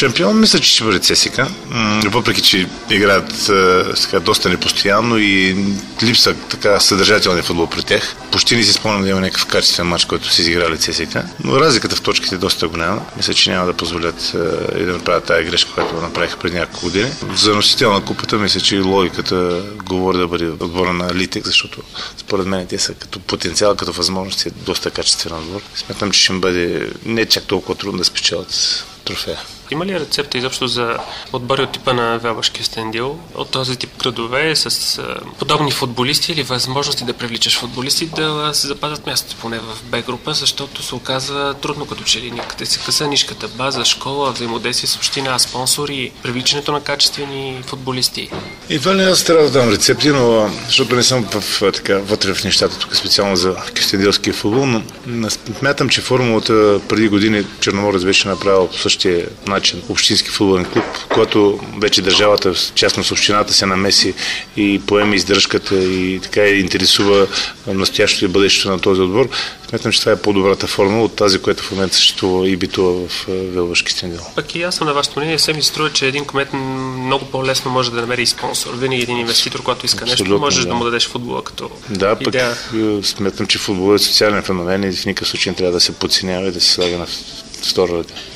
Шампион мисля, че ще бъде ЦСКА, въпреки че играят доста непостоянно и липса така съдържателния футбол при тях. Почти не си спомням да има някакъв качествен матч, който си изиграли ЦСКА, но разликата в точките е доста голяма. Мисля, че няма да позволят и да направят тази грешка, която направиха преди няколко години. За носител на купата мисля, че логиката говори да бъде отбора на Литек, защото според мен те са като потенциал, като възможности доста качествен отбор. Смятам, че ще им бъде не чак толкова трудно да спечелят трофея. Има ли рецепта изобщо за отбори от типа на Велбаш Кюстендил, от този тип градове с подобни футболисти или възможности да привличаш футболисти да се запазят мястото поне в Б група, защото се оказа трудно като че ли някъде се къса нишката база, школа, взаимодействие с община, спонсори, привличането на качествени футболисти? Едва ли аз трябва да дам рецепти, но защото не съм вътре в нещата тук специално за кюстендилския футбол, но смятам, че формулата преди години Черноморец беше направил по същия начин общински футболен клуб, когато вече държавата, в частност общината, се намеси и поеме издръжката и така интересува настоящото и бъдещето на този отбор. Смятам, че това е по-добрата формула от тази, която в момента съществува и битува в Велбаш Кюстендил. Пък и аз съм на вашето мнение, се ми струва, че един кмет много по-лесно може да намери и спонсор. Винаги един инвеститор, който иска нещо, можеш да му дадеш футбола като идея. Пък смятам, че футболът е социален феномен и в никакъв случай не трябва да се подценява и да се слага на втора ръка.